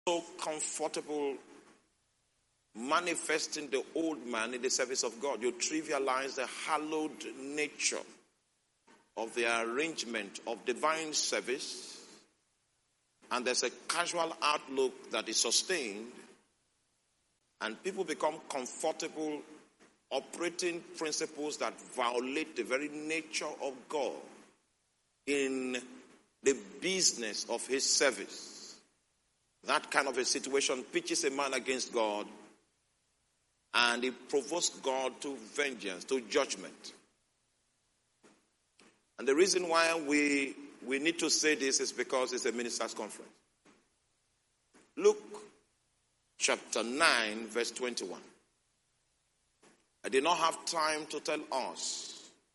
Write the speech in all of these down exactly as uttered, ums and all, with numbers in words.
so comfortable manifesting the old man in the service of God. You trivialize the hallowed nature of the arrangement of divine service, and there's a casual outlook that is sustained, and people become comfortable operating principles that violate the very nature of God in the business of his service. That kind of a situation pitches a man against God, and it provokes God to vengeance, to judgment. And the reason why we, we need to say this is because it's a ministers' conference. Luke chapter nine, verse twenty-one. I did not have time to tell us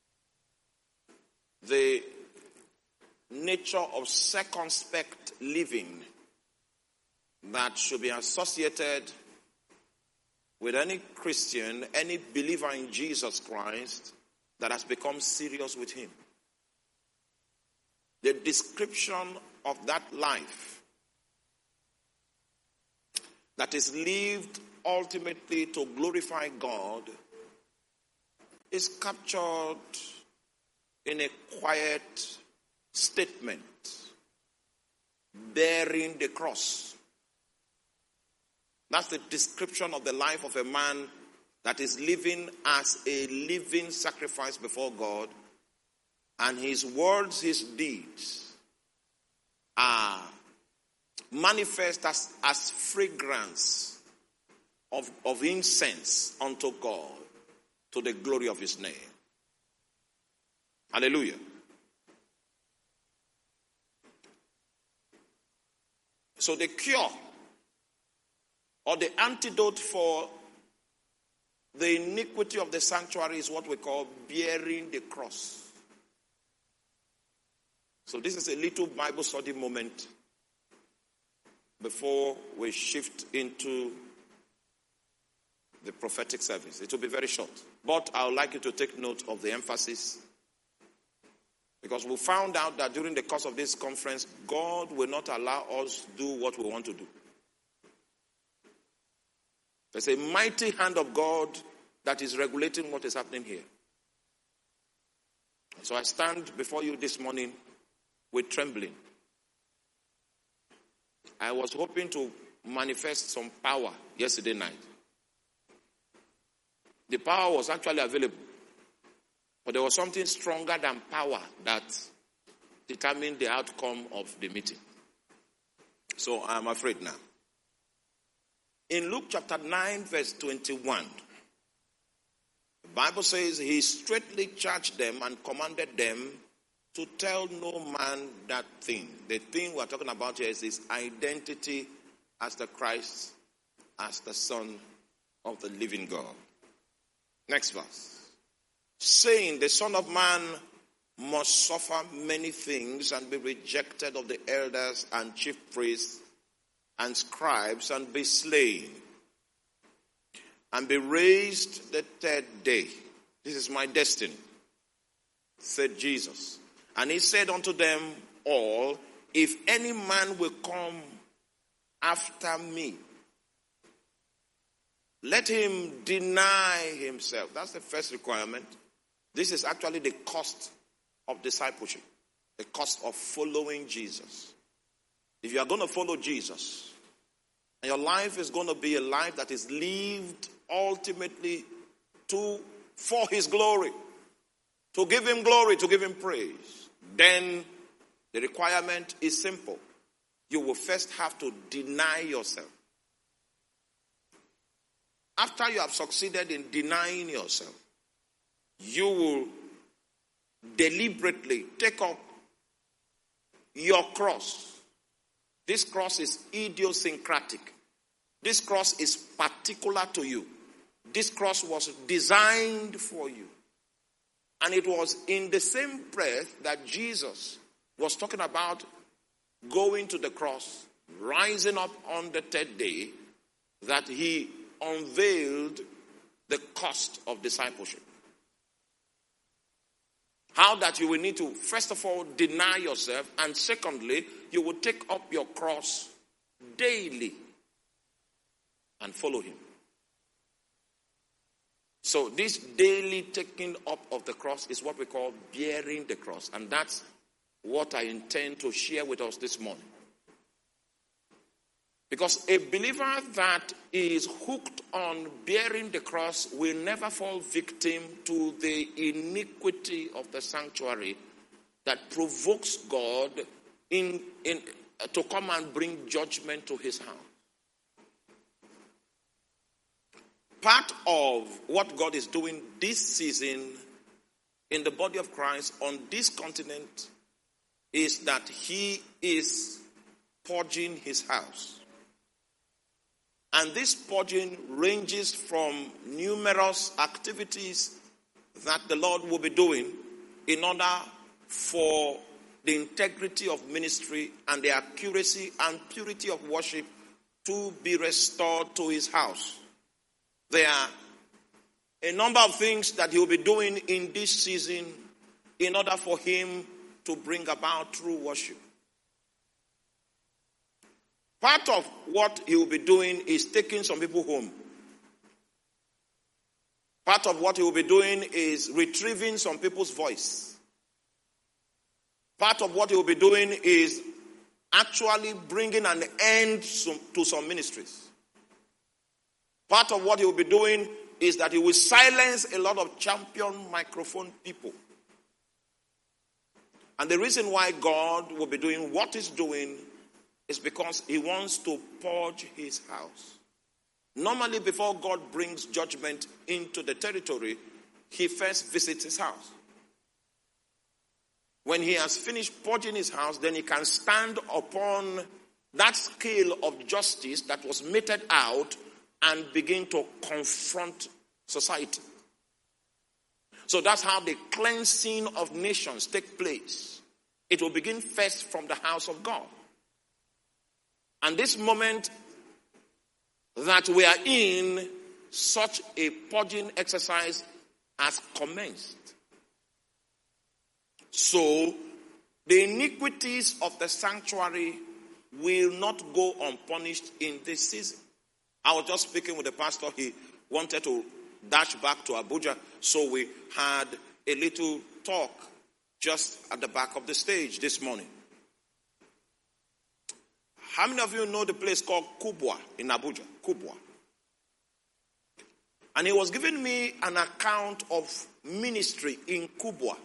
the nature of circumspect living that should be associated with any Christian, any believer in Jesus Christ that has become serious with him. The description of that life that is lived ultimately to glorify God is captured in a quiet statement, bearing the cross. That's the description of the life of a man that is living as a living sacrifice before God, and his words, his deeds are manifest as, as fragrance of, of incense unto God, to the glory of his name. Hallelujah. So the cure or the antidote for the iniquity of the sanctuary is what we call bearing the cross. So this is a little Bible study moment before we shift into the prophetic service. It will be very short, but I would like you to take note of the emphasis, because we found out that during the course of this conference, God will not allow us to do what we want to do. There's a mighty hand of God that is regulating what is happening here. So I stand before you this morning with trembling. I was hoping to manifest some power yesterday night. The power was actually available, but there was something stronger than power that determined the outcome of the meeting. So I'm afraid now. In Luke chapter nine, verse twenty-one, the Bible says, he straightly charged them and commanded them to tell no man that thing. The thing we're talking about here is his identity as the Christ, as the Son of the living God. Next verse. Saying, the Son of Man must suffer many things and be rejected of the elders and chief priests and scribes and be slain and be raised the third day. This is my destiny, said Jesus. And he said unto them all, if any man will come after me, let him deny himself. That's the first requirement. This is actually the cost of discipleship, the cost of following Jesus. If you are going to follow Jesus, and your life is going to be a life that is lived ultimately to for his glory, to give him glory, to give him praise, then the requirement is simple. You will first have to deny yourself. After you have succeeded in denying yourself, you will deliberately take up your cross. This cross is idiosyncratic. This cross is particular to you. This cross was designed for you. And it was in the same breath that Jesus was talking about going to the cross, rising up on the third day, that he unveiled the cost of discipleship. How that you will need to, first of all, deny yourself, and secondly, you will take up your cross daily and follow him. So this daily taking up of the cross is what we call bearing the cross. And that's what I intend to share with us this morning. Because a believer that is hooked on bearing the cross will never fall victim to the iniquity of the sanctuary that provokes God in, in, uh, to come and bring judgment to his house. Part of what God is doing this season in the body of Christ on this continent is that he is purging his house. And this purging ranges from numerous activities that the Lord will be doing in order for the integrity of ministry and the accuracy and purity of worship to be restored to his house. There are a number of things that he will be doing in this season in order for him to bring about true worship. Part of what he will be doing is taking some people home. Part of what he will be doing is retrieving some people's voice. Part of what he will be doing is actually bringing an end to some ministries. Part of what he will be doing is that he will silence a lot of champion microphone people. And the reason why God will be doing what he's doing is because he wants to purge his house. Normally, before God brings judgment into the territory, he first visits his house. When he has finished purging his house, then he can stand upon that scale of justice that was meted out and begin to confront society. So that's how the cleansing of nations take place. It will begin first from the house of God. And this moment that we are in, such a purging exercise has commenced. So, the iniquities of the sanctuary will not go unpunished in this season. I was just speaking with the pastor. He wanted to dash back to Abuja, so we had a little talk just at the back of the stage this morning. How many of you know the place called Kubwa in Abuja? Kubwa. And he was giving me an account of ministry in Kubwa.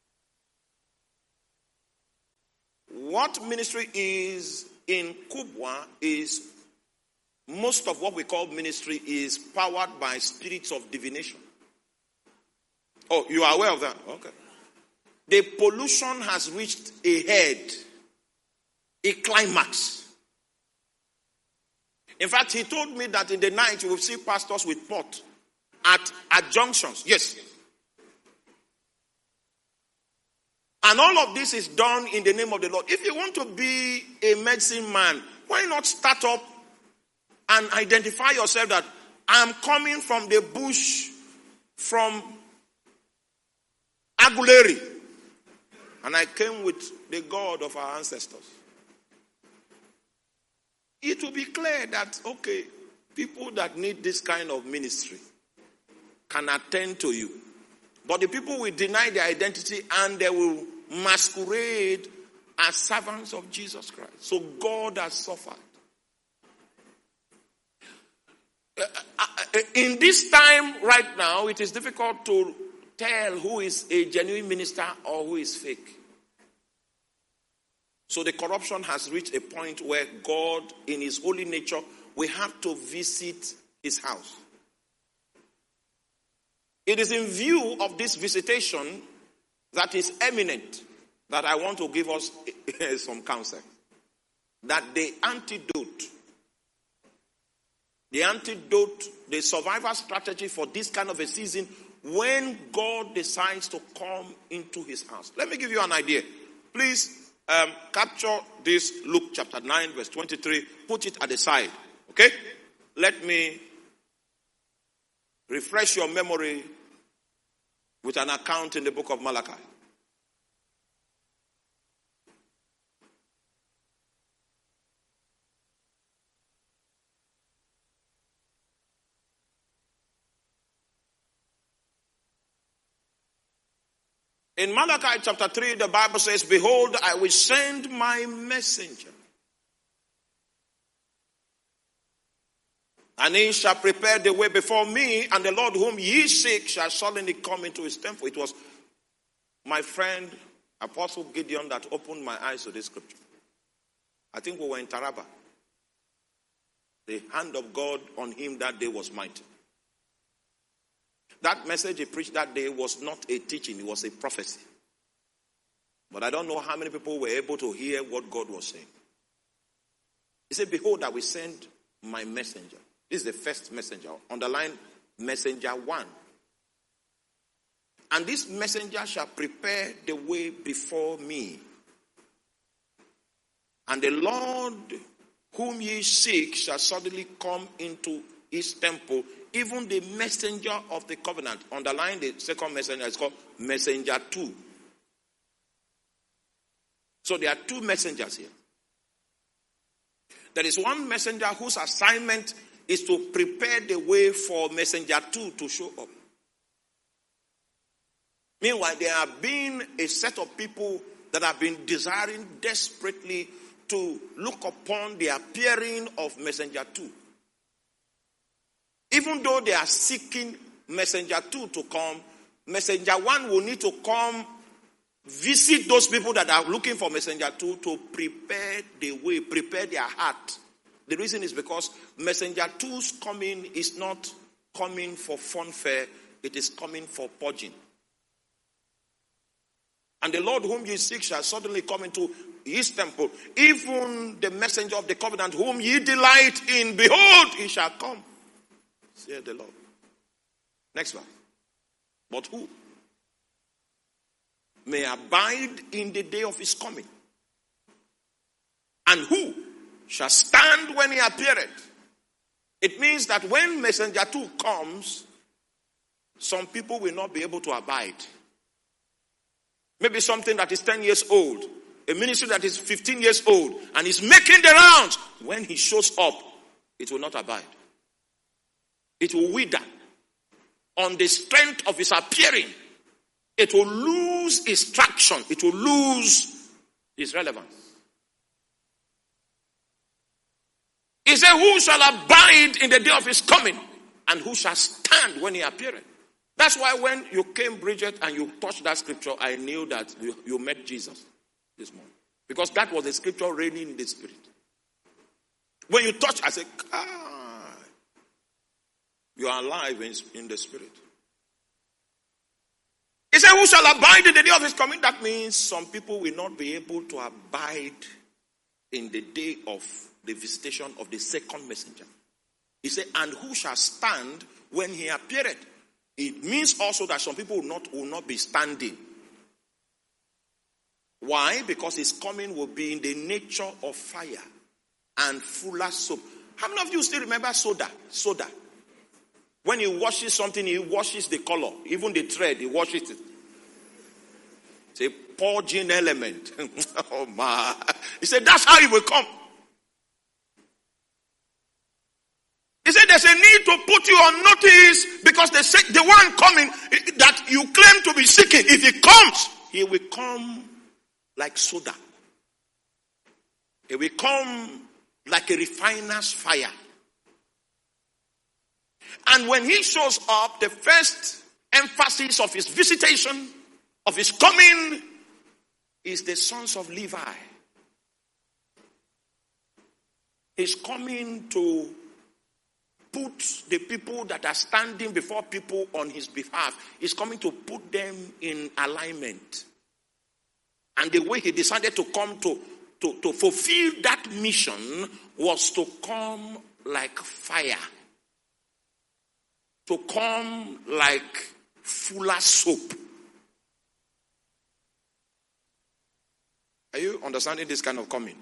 What ministry is in Kubwa is most of what we call ministry is powered by spirits of divination. Oh, you are aware of that? Okay. The pollution has reached a head, a climax. In fact, he told me that in the night you will see pastors with pot at, at junctions. Yes. And all of this is done in the name of the Lord. If you want to be a medicine man, why not start up and identify yourself that I'm coming from the bush, from Aguleri, and I came with the God of our ancestors. It will be clear that, okay, people that need this kind of ministry can attend to you. But the people will deny their identity and they will masquerade as servants of Jesus Christ. So God has suffered. In this time right now, it is difficult to tell who is a genuine minister or who is fake. So the corruption has reached a point where God, in his holy nature, will have to visit his house. It is in view of this visitation that is eminent that I want to give us some counsel. That the antidote, the antidote, the survival strategy for this kind of a season when God decides to come into his house. Let me give you an idea. Please um, capture this Luke chapter nine verse twenty-three. Put it at the side. Okay? Let me refresh your memory with an account in the book of Malachi. In Malachi chapter three, the Bible says, behold, I will send my messenger, and he shall prepare the way before me, and the Lord whom ye seek shall suddenly come into his temple. It was my friend, Apostle Gideon, that opened my eyes to this scripture. I think we were in Taraba. The hand of God on him that day was mighty. That message he preached that day was not a teaching, it was a prophecy. But I don't know how many people were able to hear what God was saying. He said, behold, I will send my messenger. This is the first messenger. Underline messenger one. And this messenger shall prepare the way before me. And the Lord whom ye seek shall suddenly come into his temple, even the messenger of the covenant. Underline the second messenger, it's called messenger two. So there are two messengers here. There is one messenger whose assignment is to prepare the way for messenger two to show up. Meanwhile, there have been a set of people that have been desiring desperately to look upon the appearing of messenger two. Even though they are seeking messenger two to come, messenger one will need to come visit those people that are looking for messenger two to prepare the way, prepare their heart. The reason is because messenger two's coming is not coming for funfair, it is coming for purging. And the Lord whom ye seek shall suddenly come into his temple. Even the messenger of the covenant whom ye delight in, behold, he shall come, saith the Lord. Next verse. But who may abide in the day of his coming? And who shall stand when he appeareth? It means that when messenger two comes, some people will not be able to abide. Maybe something that is ten years old, a ministry that is fifteen years old, and is making the rounds. When he shows up, it will not abide. It will wither. On the strength of his appearing, it will lose its traction. It will lose its relevance. He said, who shall abide in the day of his coming? And who shall stand when he appeareth? That's why when you came, Bridget, and you touched that scripture, I knew that you, you met Jesus this morning. Because that was the scripture reigning in the spirit. When you touch, I said, ah, you are alive in, in the spirit. He said, who shall abide in the day of his coming? That means some people will not be able to abide in the day of the visitation of the second messenger. He said, and who shall stand when he appeareth? It means also that some people will not, will not be standing. Why? Because his coming will be in the nature of fire and fuller soap. How many of you still remember soda? Soda. When he washes something, he washes the color. Even the thread, he washes it. It's a purging element. Oh my. He said, that's how he will come. He said there's a need to put you on notice because the, the one coming that you claim to be seeking, if he comes, he will come like soda. He will come like a refiner's fire. And when he shows up, the first emphasis of his visitation, of his coming, is the sons of Levi. He's coming to put the people that are standing before people on his behalf, he's coming to put them in alignment. And the way he decided to come to, to, to fulfill that mission was to come like fire. To come like fuller soap. Are you understanding this kind of coming?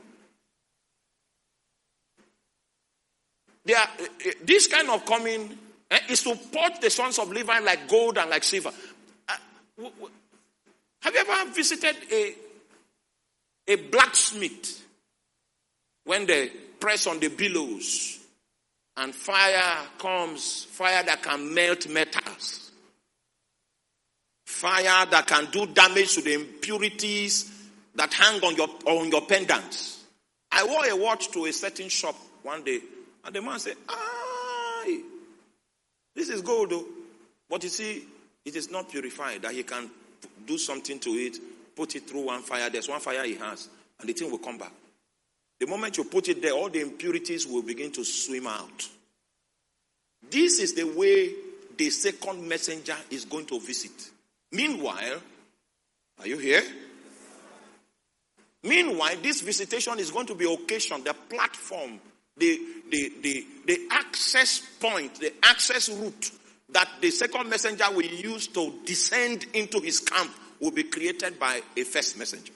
They are, this kind of coming eh, is to purge the sons of Levi like gold and like silver. Uh, w- w- have you ever visited a, a blacksmith when they press on the bellows and fire comes, fire that can melt metals, Fire that can do damage to the impurities that hang on your on your pendants. I wore a watch to a certain shop one day, and the man said, "Ah, this is gold, though. But you see, it is not purified. That he can do something to it, put it through one fire. There's one fire he has, and the thing will come back. The moment you put it there, all the impurities will begin to swim out. This is the way the second messenger is going to visit. Meanwhile, are you here? Meanwhile, this visitation is going to be occasioned, the platform, the, the, the, the access point, the access route that the second messenger will use to descend into his camp will be created by a first messenger.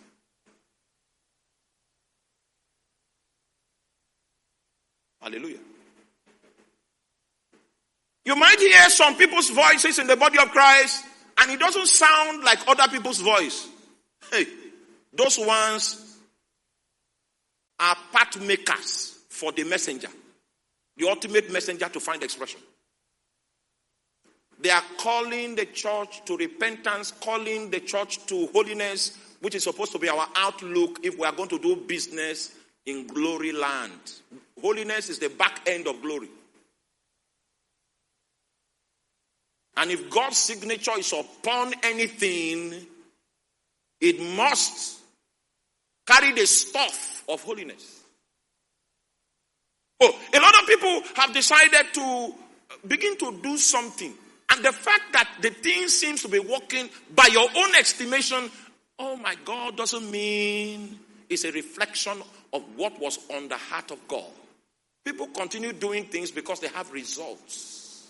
Hallelujah. You might hear some people's voices in the body of Christ, and it doesn't sound like other people's voice. Hey, those ones are path makers for the messenger, the ultimate messenger to find expression. They are calling the church to repentance, calling the church to holiness, which is supposed to be our outlook if we are going to do business in glory land. Holiness is the back end of glory. And if God's signature is upon anything, it must carry the stuff of holiness. Oh, a lot of people have decided to begin to do something. And the fact that the thing seems to be working by your own estimation, oh my God, doesn't mean it's a reflection of what was on the heart of God. People continue doing things because they have results.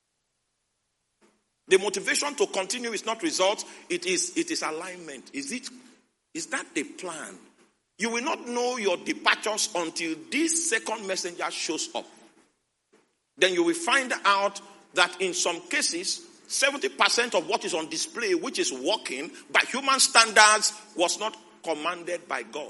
The motivation to continue is not results, it is, it is alignment. Is it, is that the plan? You will not know your departures until this second messenger shows up. Then you will find out that in some cases, seventy percent of what is on display, which is working by human standards, was not commanded by God.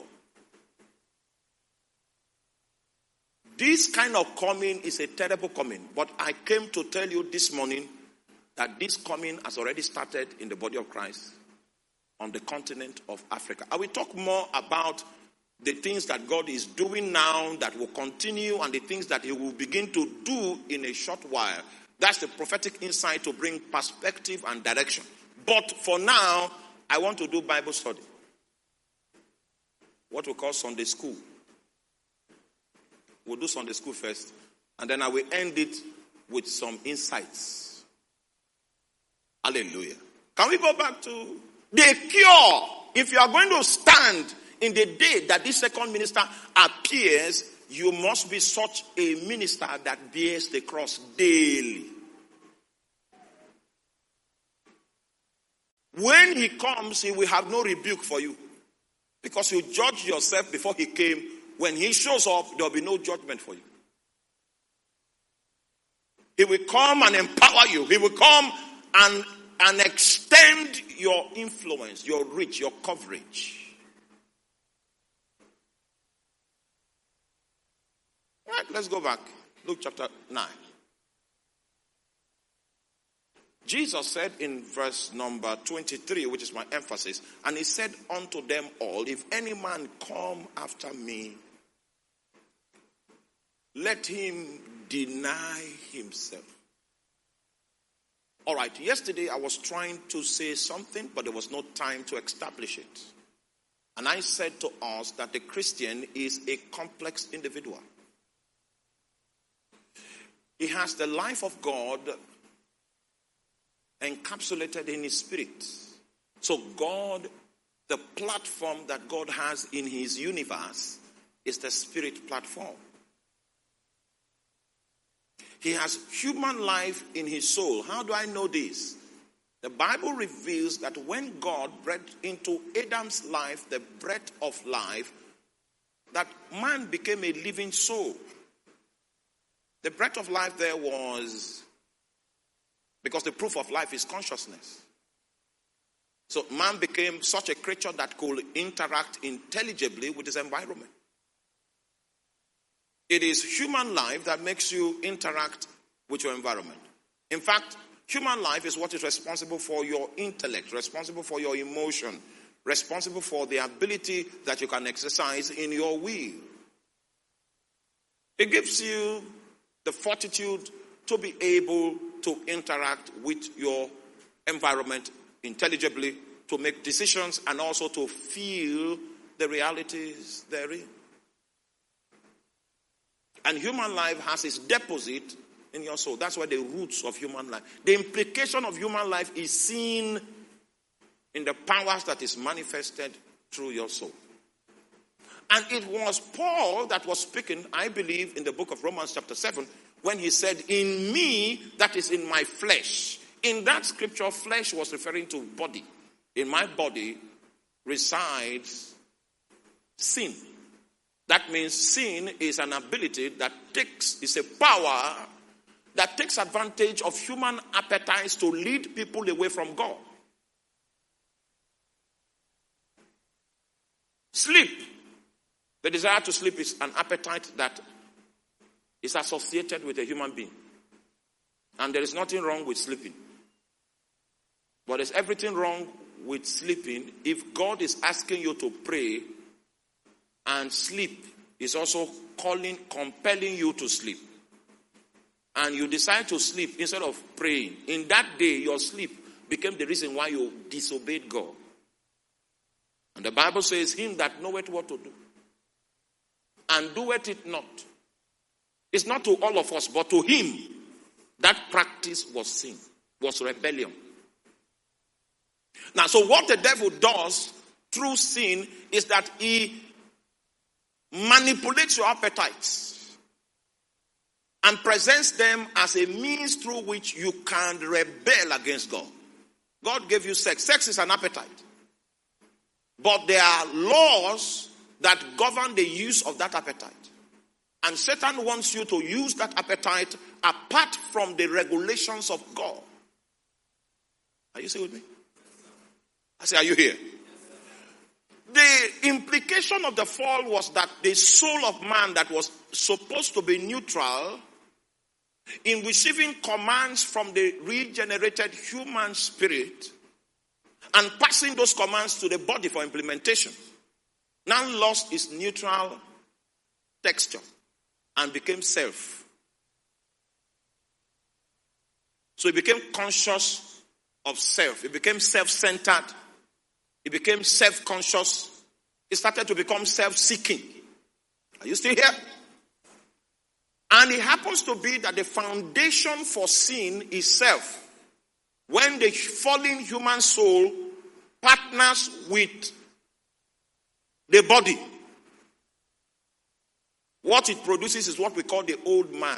This kind of coming is a terrible coming. But I came to tell you this morning that this coming has already started in the body of Christ on the continent of Africa. I will talk more about the things that God is doing now that will continue and the things that he will begin to do in a short while. That's the prophetic insight to bring perspective and direction. But for now, I want to do Bible study. What we call Sunday school. We'll do Sunday school first, and then I will end it with some insights. Hallelujah. Can we go back to the cure? If you are going to stand in the day that this second minister appears, you must be such a minister that bears the cross daily. When he comes, he will have no rebuke for you. Because you judged yourself before he came. When he shows up, there will be no judgment for you. He will come and empower you. He will come and, and extend your influence, your reach, your coverage. All right, let's go back. Luke chapter nine. Jesus said in verse number twenty-three, which is my emphasis, and he said unto them all, if any man come after me, let him deny himself. All right, yesterday I was trying to say something, but there was no time to establish it. And I said to us that the Christian is a complex individual. He has the life of God encapsulated in his spirit. So God, the platform that God has in his universe is the spirit platform. He has human life in his soul. How do I know this? The Bible reveals that when God breathed into Adam's life the breath of life, that man became a living soul. The breath of life there was, because the proof of life is consciousness. So man became such a creature that could interact intelligibly with his environment. It is human life that makes you interact with your environment. In fact, Human life is what is responsible for your intellect, responsible for your emotion, responsible for the ability that you can exercise in your will. It gives you the fortitude to be able to interact with your environment intelligibly, to make decisions, and also to feel the realities therein. And human life has its deposit in your soul. That's where the roots of human life. The implication of human life is seen in the powers that is manifested through your soul. And it was Paul that was speaking, I believe, in the book of Romans chapter seven, when he said, in me, that is in my flesh. In that scripture, flesh was referring to body. In my body resides sin. That means sin is an ability that takes, is a power that takes advantage of human appetites to lead people away from God. Sleep. The desire to sleep is an appetite that is associated with a human being. And there is nothing wrong with sleeping. But there's everything wrong with sleeping if God is asking you to pray and sleep is also calling, compelling you to sleep. And you decide to sleep instead of praying. In that day, your sleep became the reason why you disobeyed God. And the Bible says, him that knoweth what to do, and doeth it not. It's not to all of us, but to him, that practice was sin, was rebellion. Now, so what the devil does through sin is that he manipulates your appetites and presents them as a means through which you can rebel against God. God gave you sex. Sex is an appetite. But there are laws that govern the use of that appetite. And Satan wants you to use that appetite apart from the regulations of God. Are you still with me? I say, are you here? The implication of the fall was that the soul of man that was supposed to be neutral in receiving commands from the regenerated human spirit and passing those commands to the body for implementation, now lost its neutral texture and became self. So it became conscious of self. It became self-centered. It became self-conscious. It started to become self-seeking. Are you still here? And it happens to be that the foundation for sin is self. When the fallen human soul partners with the body, what it produces is what we call the old man.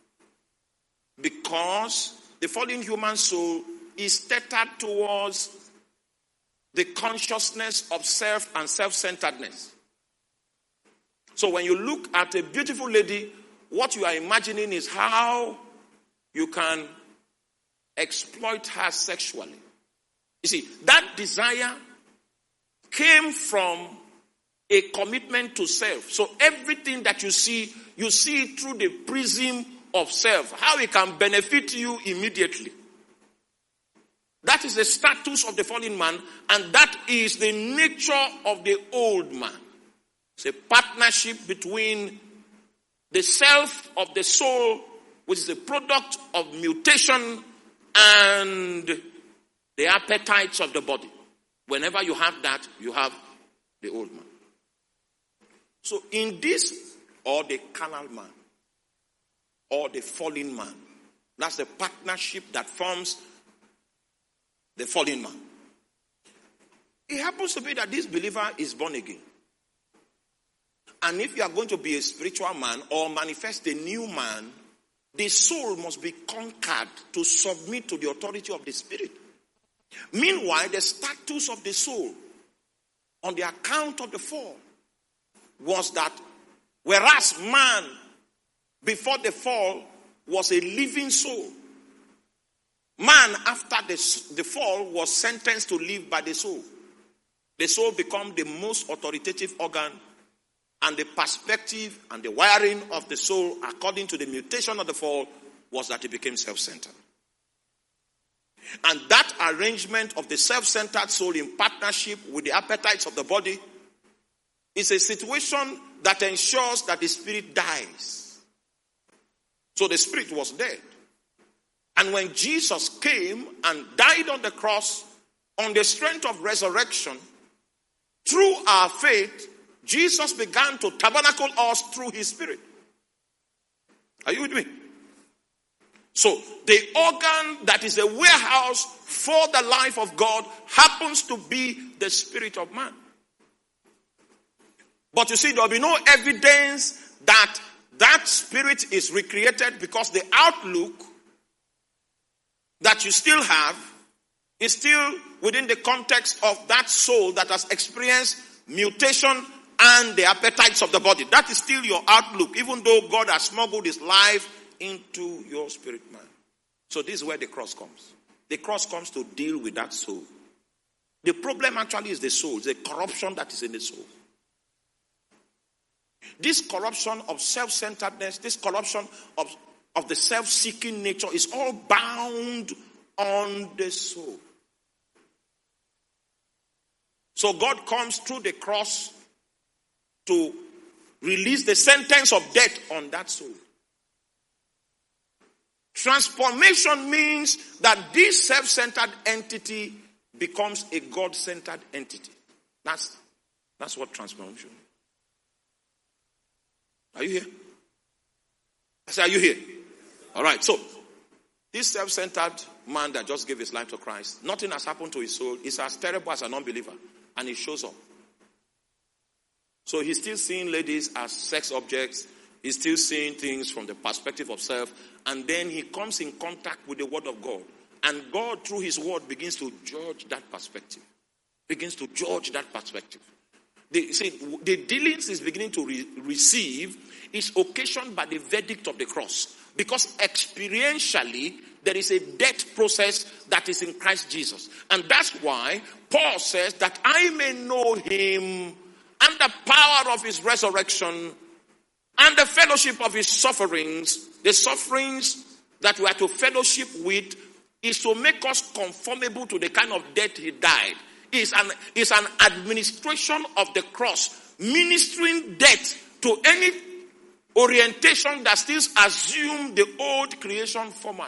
Because the fallen human soul is tethered towards the consciousness of self and self-centeredness. So when you look at a beautiful lady, what you are imagining is how you can exploit her sexually. You see, that desire came from a commitment to self. So everything that you see, you see it through the prism of self. How it can benefit you immediately. That is the status of the fallen man, and that is the nature of the old man. It's a partnership between the self of the soul, which is a product of mutation, and the appetites of the body. Whenever you have that, you have the old man. So in this, or the carnal man, or the fallen man, that's the partnership that forms the fallen man. It happens to be that this believer is born again. And if you are going to be a spiritual man or manifest a new man, the soul must be conquered to submit to the authority of the spirit. Meanwhile, the status of the soul on the account of the fall was that whereas man before the fall was a living soul, man after the, the fall was sentenced to live by the soul. The soul became the most authoritative organ, and the perspective and the wiring of the soul according to the mutation of the fall was that it became self-centered. And that arrangement of the self-centered soul in partnership with the appetites of the body is a situation that ensures that the spirit dies. So the spirit was dead. And when Jesus came and died on the cross, on the strength of resurrection, through our faith, Jesus began to tabernacle us through his spirit. Are you with me? So the organ that is a warehouse for the life of God happens to be the spirit of man. But you see, there will be no evidence that that spirit is recreated, because the outlook that you still have is still within the context of that soul that has experienced mutation and the appetites of the body. That is still your outlook, even though God has smuggled his life into your spirit man. So this is where the cross comes. The cross comes to deal with that soul. The problem actually is the soul, the corruption that is in the soul. This corruption of self-centeredness, this corruption of, of the self-seeking nature is all bound on the soul. So God comes through the cross to release the sentence of death on that soul. Transformation means that this self-centered entity becomes a God-centered entity. That's, that's what transformation is. Are you here? I say, are you here? All right. So, this self-centered man that just gave his life to Christ, nothing has happened to his soul. He's as terrible as an unbeliever. And he shows up. So he's still seeing ladies as sex objects. He's still seeing things from the perspective of self. And then he comes in contact with the word of God. And God, through his word, begins to judge that perspective. Begins to judge that perspective. The, see, the dealings is beginning to re- receive is occasioned by the verdict of the cross. Because experientially, there is a death process that is in Christ Jesus. And that's why Paul says that I may know him and the power of his resurrection and the fellowship of his sufferings. The sufferings that we are to fellowship with is to make us conformable to the kind of death he died. It's an, it's an administration of the cross, ministering death to any orientation that still assumes the old creation format.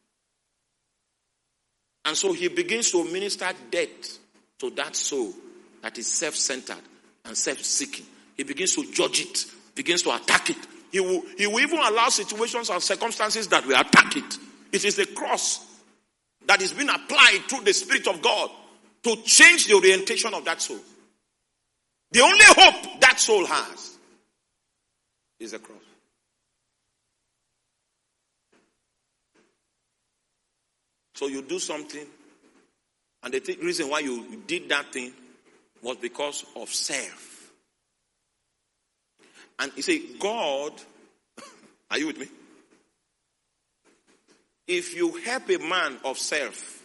And so he begins to minister death to that soul that is self-centered and self-seeking. He begins to judge it, begins to attack it. He will, he will even allow situations and circumstances that will attack it. It is the cross that is being applied through the Spirit of God to change the orientation of that soul. The only hope that soul has is the cross. So you do something, and the th- reason why you, you did that thing was because of self. And you see, God, are you with me? If you help a man of self,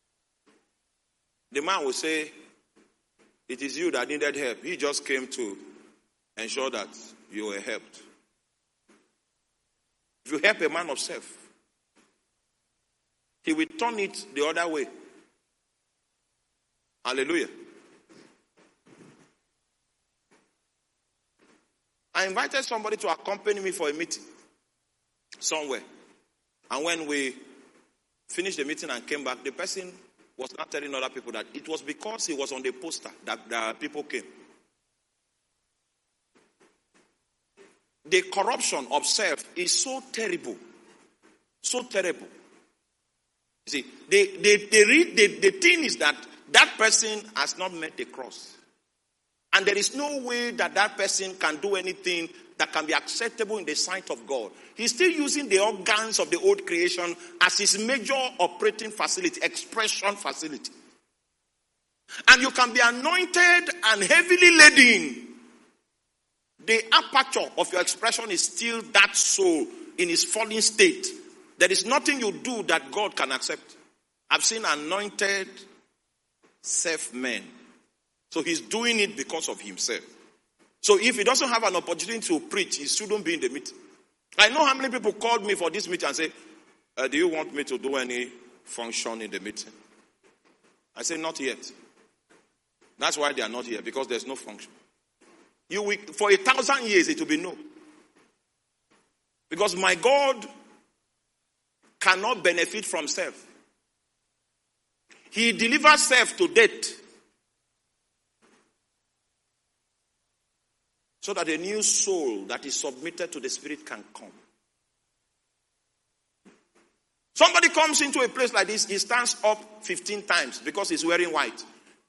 the man will say, it is you that needed help. He just came to ensure that you were helped. If you help a man of self, he will turn it the other way. Hallelujah. I invited somebody to accompany me for a meeting somewhere. And when we finished the meeting and came back, the person was not telling other people that it was because he was on the poster that the people came. The corruption of self is so terrible. So terrible. You see, the, the, the, the, the thing is that that person has not met the cross. And there is no way that that person can do anything that can be acceptable in the sight of God. He's still using the organs of the old creation as his major operating facility, expression facility. And you can be anointed and heavily laden. The aperture of your expression is still that soul in its fallen state. There is nothing you do that God can accept. I've seen anointed self-men. So he's doing it because of himself. So if he doesn't have an opportunity to preach, he shouldn't be in the meeting. I know how many people called me for this meeting and say, uh, do you want me to do any function in the meeting? I say, not yet. That's why they are not here, because there's no function. You will, for a thousand years, it will be no. Because my God cannot benefit from self. He delivers self to death so that a new soul that is submitted to the Spirit can come. Somebody comes into a place like this, he stands up fifteen times because he's wearing white.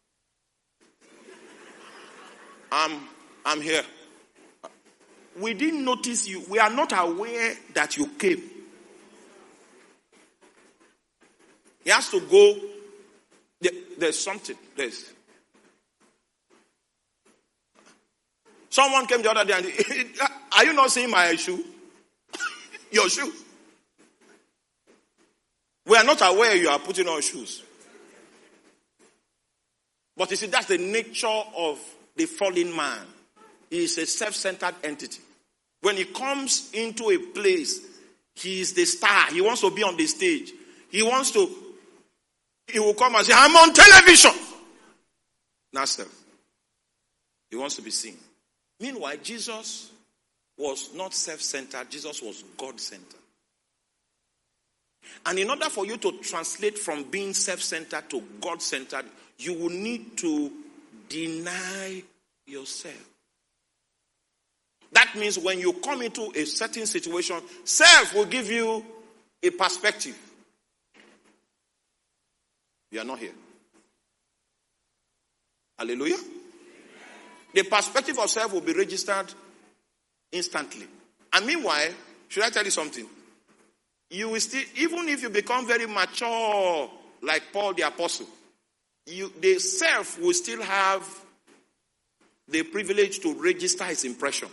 I'm, I'm here. We didn't notice you. We are not aware that you came. He has to go. There, there's something. There's. Someone came the other day and, are you not seeing my shoe? Your shoe. We are not aware you are putting on shoes. But you see, that's the nature of the fallen man. He is a self-centered entity. When he comes into a place, he is the star. He wants to be on the stage. He wants to, he will come and say, I'm on television. That's self. He wants to be seen. Meanwhile, Jesus was not self-centered. Jesus was God-centered. And in order for you to translate from being self-centered to God-centered, you will need to deny yourself. That means when you come into a certain situation, self will give you a perspective. You are not here. Hallelujah. The perspective of self will be registered instantly. And meanwhile, should I tell you something? You will still, even if you become very mature, like Paul the Apostle, you, the self will still have the privilege to register its impression.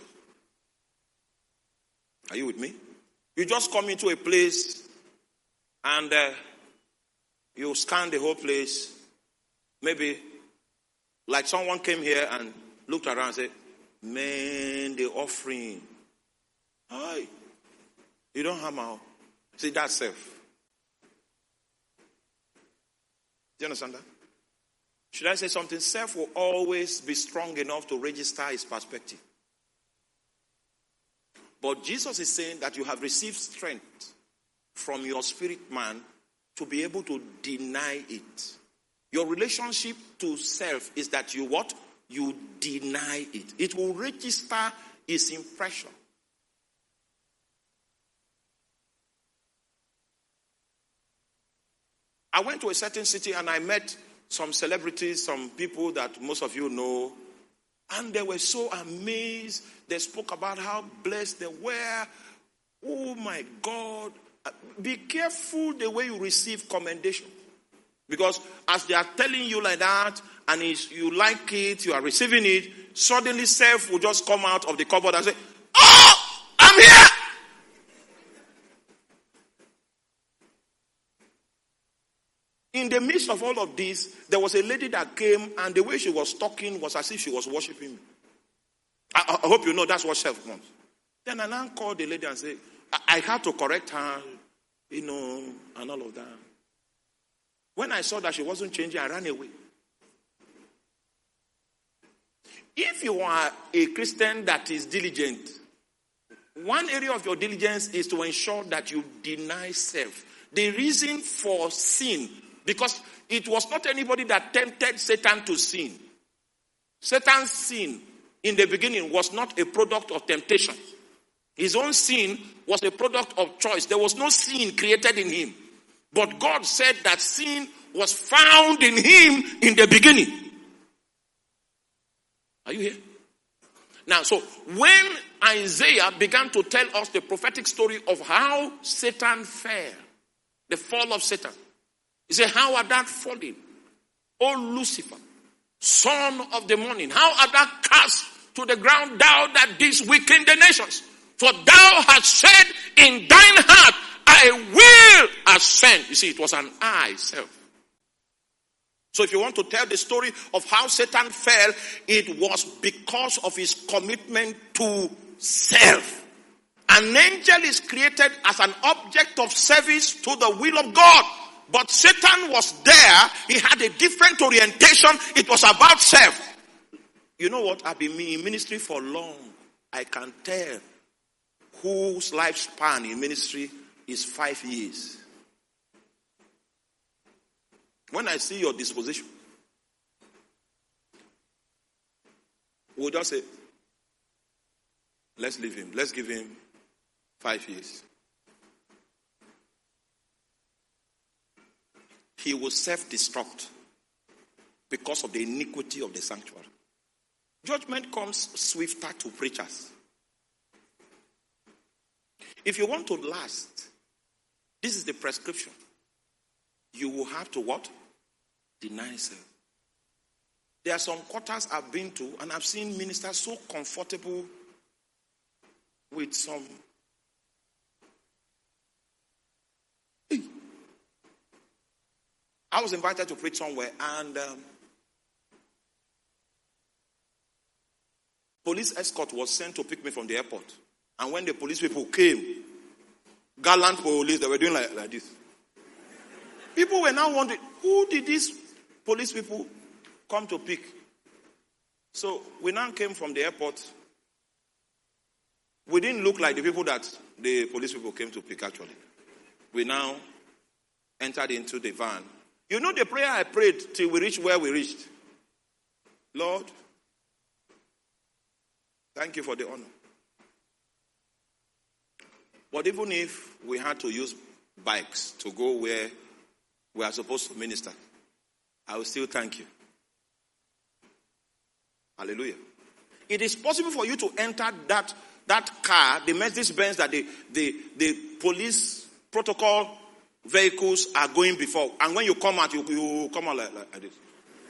Are you with me? You just come into a place and uh, you scan the whole place. Maybe like someone came here and looked around and said, man, the offering. Hi. You don't have my. See, that's self. Do you understand that? Should I say something? Self will always be strong enough to register his perspective. But Jesus is saying that you have received strength from your spirit man to be able to deny it. Your relationship to self is that you what? You deny it. It will register its impression. I went to a certain city and I met some celebrities, some people that most of you know. And they were so amazed. They spoke about how blessed they were. Oh my God. Be careful the way you receive commendation. Because as they are telling you like that, and you like it, you are receiving it, suddenly self will just come out of the cupboard and say, oh, I'm here. In the midst of all of this, there was a lady that came, and the way she was talking was as if she was worshiping me. I, I hope you know that's what self wants. Then I now called the lady and said, I, I had to correct her, you know, and all of that. When I saw that she wasn't changing, I ran away. If you are a Christian that is diligent, one area of your diligence is to ensure that you deny self. The reason for sin, because it was not anybody that tempted Satan to sin. Satan's sin in the beginning was not a product of temptation. His own sin was a product of choice. There was no sin created in him. But God said that sin was found in him in the beginning. Are you here? Now, so when Isaiah began to tell us the prophetic story of how Satan fell, the fall of Satan, he said, how art thou fallen, O Lucifer, son of the morning? How art thou cast to the ground, thou that didst weaken the nations? For thou hast said in thine heart, I will ascend. You see, it was an I, self. So if you want to tell the story of how Satan fell, it was because of his commitment to self. An angel is created as an object of service to the will of God. But Satan was there. He had a different orientation. It was about self. You know what? I've been in ministry for long. I can tell whose lifespan in ministry is five years. When I see your disposition, we'll just say, let's leave him. Let's give him five years. He will self-destruct because of the iniquity of the sanctuary. Judgment comes swifter to preachers. If you want to last, this is the prescription. You will have to what? Deny self. There are some quarters I've been to and I've seen ministers so comfortable with some. Hey. I was invited to preach somewhere and um, police escort was sent to pick me from the airport. And when the police people came, gallant police, they were doing like, like this. People were now wondering, who did these police people come to pick? So we now came from the airport. We didn't look like the people that the police people came to pick actually. We now entered into the van. You know the prayer I prayed till we reached where we reached? Lord, thank you for the honor. But even if we had to use bikes to go where we are supposed to minister, I will still thank you. Hallelujah. It is possible for you to enter that, that car, the Mercedes-Benz that the, the, the police protocol vehicles are going before. And when you come out, you, you come out like, like this.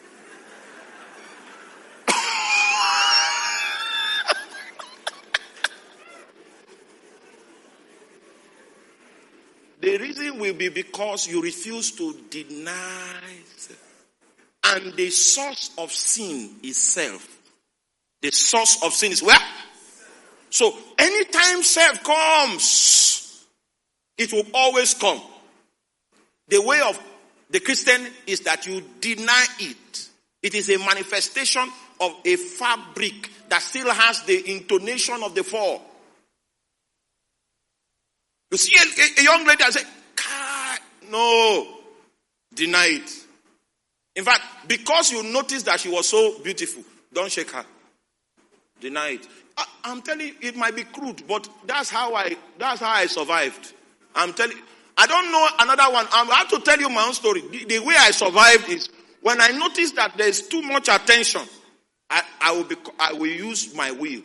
The reason will be because you refuse to deny self. And the source of sin is self. The source of sin is where? So anytime self comes, it will always come. The way of the Christian is that you deny it. It is a manifestation of a fabric that still has the intonation of the fall. You see a, a young lady and say, no, deny it. In fact, because you notice that she was so beautiful, don't shake her. Deny it. I, I'm telling you, it might be crude, but that's how I that's how I survived. I'm telling you, I don't know another one. I have to tell you my own story. The, the way I survived is when I notice that there's too much attention, I, I will be I will use my will.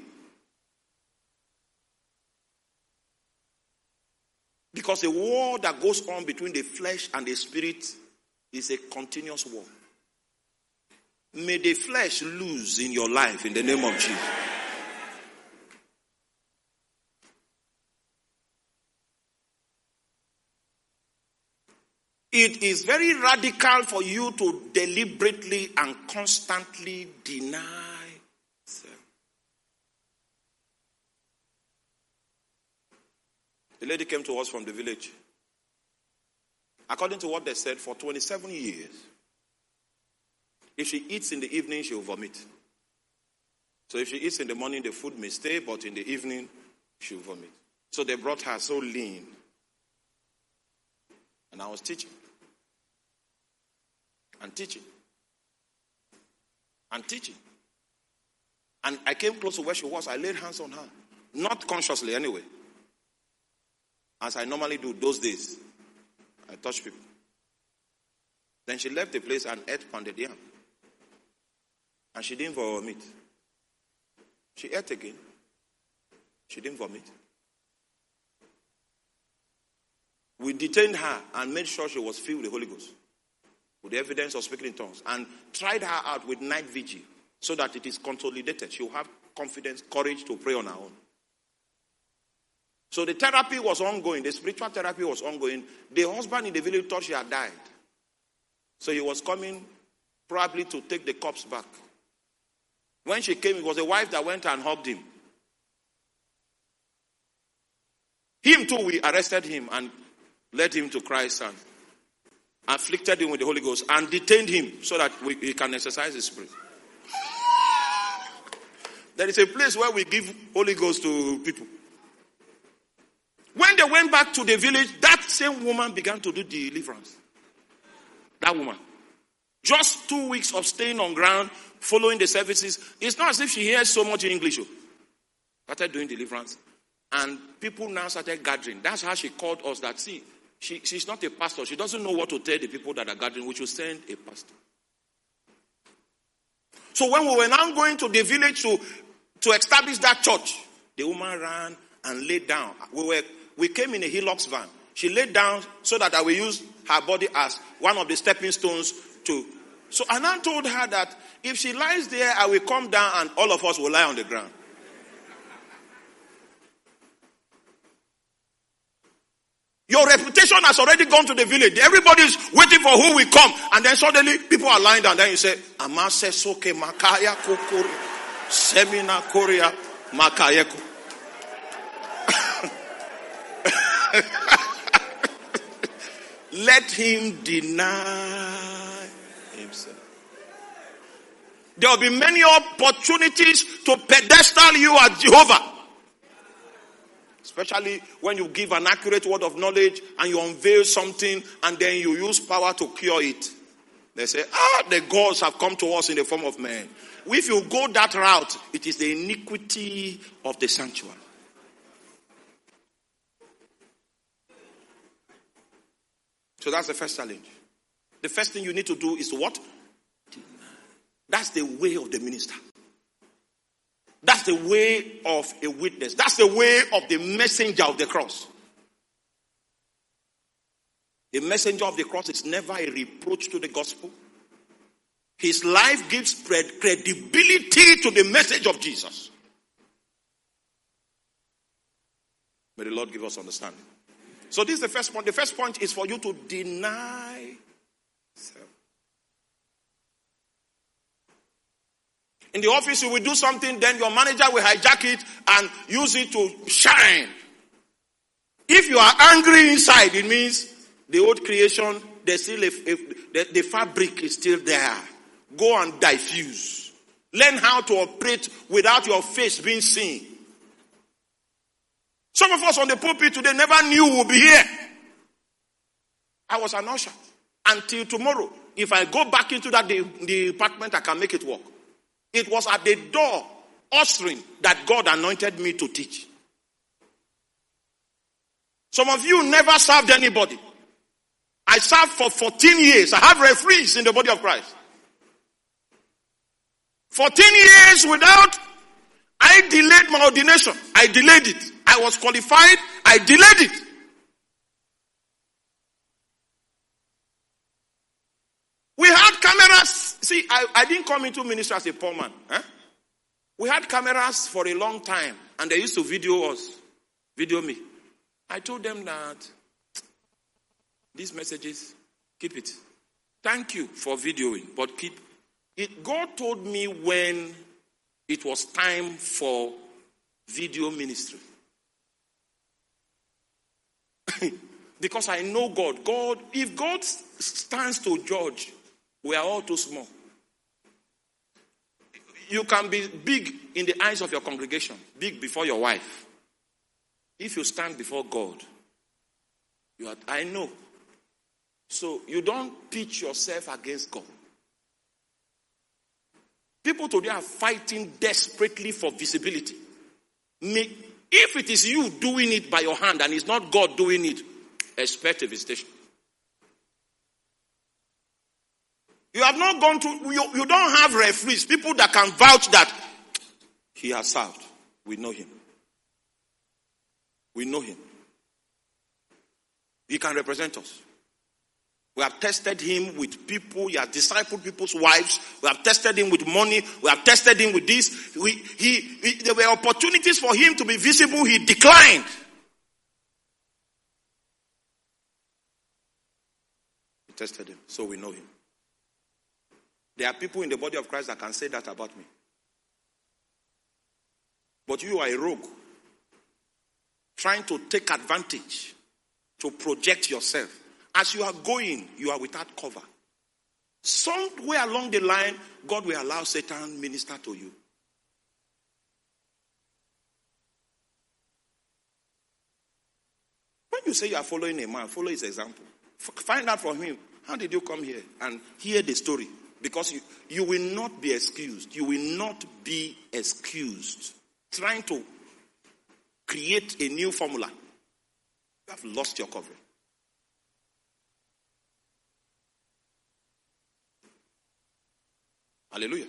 Because the war that goes on between the flesh and the spirit is a continuous war. May the flesh lose in your life in the name of Jesus. It is very radical for you to deliberately and constantly deny self. The lady came to us from the village. According to what they said, for twenty-seven years, if she eats in the evening, she will vomit. So if she eats in the morning, the food may stay, but in the evening, she will vomit. So they brought her so lean. And I was teaching. And teaching. And teaching. And I came close to where she was. I laid hands on her. Not consciously anyway. As I normally do those days. I touch people. Then she left the place and ate pounded yam. And she didn't vomit. She ate again. She didn't vomit. We detained her and made sure she was filled with the Holy Ghost, with the evidence of speaking in tongues, and tried her out with night vigil so that it is consolidated. She will have confidence, courage to pray on her own. So the therapy was ongoing. The spiritual therapy was ongoing. The husband in the village thought she had died. So he was coming probably to take the corpse back. When she came, it was a wife that went and hugged him. Him too, we arrested him and led him to Christ. And afflicted him with the Holy Ghost, and detained him so that we, he can exercise his spirit. There is a place where we give Holy Ghost to people. When they went back to the village, that same woman began to do deliverance. That woman. Just two weeks of staying on ground, following the services. It's not as if she hears so much in English. Started doing deliverance. And people now started gathering. That's how she called us that, see, she, she's not a pastor. She doesn't know what to tell the people that are gathering. We should send a pastor. So when we were now going to the village to, to establish that church, the woman ran and laid down. We were we came in a Hilux van. She laid down so that I will use her body as one of the stepping stones to. So I now told her that if she lies there, I will come down and all of us will lie on the ground. Your reputation has already gone to the village. Everybody's waiting for who will come. And then suddenly people are lying down. Then you say, Amase soke makaya kokori. Semina korea makayeko. Let him deny himself. There will be many opportunities to pedestal you as Jehovah. Especially when you give an accurate word of knowledge and you unveil something and then you use power to cure it. They say, ah, the gods have come to us in the form of men. If you go that route, it is the iniquity of the sanctuary. So that's the first challenge. The first thing you need to do is what? That's the way of the minister. That's the way of a witness. That's the way of the messenger of the cross. The messenger of the cross is never a reproach to the gospel. His life gives credibility to the message of Jesus. May the Lord give us understanding. So this is the first point. The first point is for you to deny self. In the office, you will do something, then your manager will hijack it and use it to shine. If you are angry inside, it means the old creation, there's still a, a, the, the fabric is still there. Go and diffuse. Learn how to operate without your face being seen. Some of us on the pulpit today never knew we'll be here. I was an usher. Until tomorrow, if I go back into that the, the department, I can make it work. It was at the door, ushering, that God anointed me to teach. Some of you never served anybody. I served for fourteen years. I have referees in the body of Christ. fourteen years without, I delayed my ordination. I delayed it. I was qualified. I delayed it. We had cameras. See, I, I didn't come into ministry as a poor man. Eh? We had cameras for a long time. And they used to video us. Video me. I told them that these messages, keep it. Thank you for videoing, but keep it. God told me when it was time for video ministry. Because I know God. God, if God stands to judge, we are all too small. You can be big in the eyes of your congregation, big before your wife. If you stand before God, you are, I know. So you don't pitch yourself against God. People today are fighting desperately for visibility. If it is you doing it by your hand and it's not God doing it, expect a visitation. You have not gone to, you, you don't have referees, people that can vouch that he has served. We know him. We know him. He can represent us. We have tested him with people. He has discipled people's wives. We have tested him with money. We have tested him with this. We, he, he, there were opportunities for him to be visible. He declined. We tested him, so we know him. There are people in the body of Christ that can say that about me. But you are a rogue, trying to take advantage to project yourself as you are going, you are without cover. Somewhere along the line, God will allow Satan minister to you. When you say you are following a man, follow his example. F- find out from him, how did you come here? And hear the story. Because you, you will not be excused. You will not be excused. Trying to create a new formula. You have lost your covering. Hallelujah.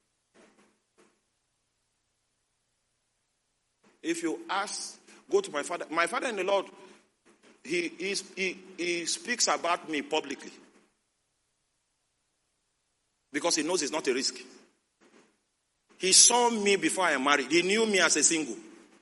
If you ask, go to my father. My father in the Lord, he, is, he, he speaks about me publicly. Because he knows it's not a risk. He saw me before I married. He knew me as a single.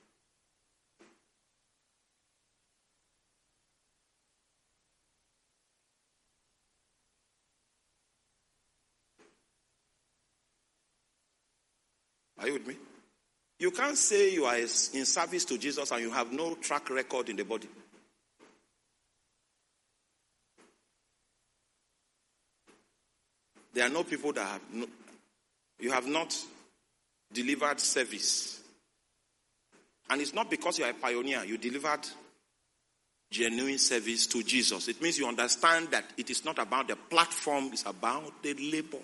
Are you with me? You can't say you are in service to Jesus and you have no track record in the body. There are no people that have no, you have not delivered service. And it's not because you are a pioneer. You delivered genuine service to Jesus. It means you understand that it is not about the platform, it's about the labor.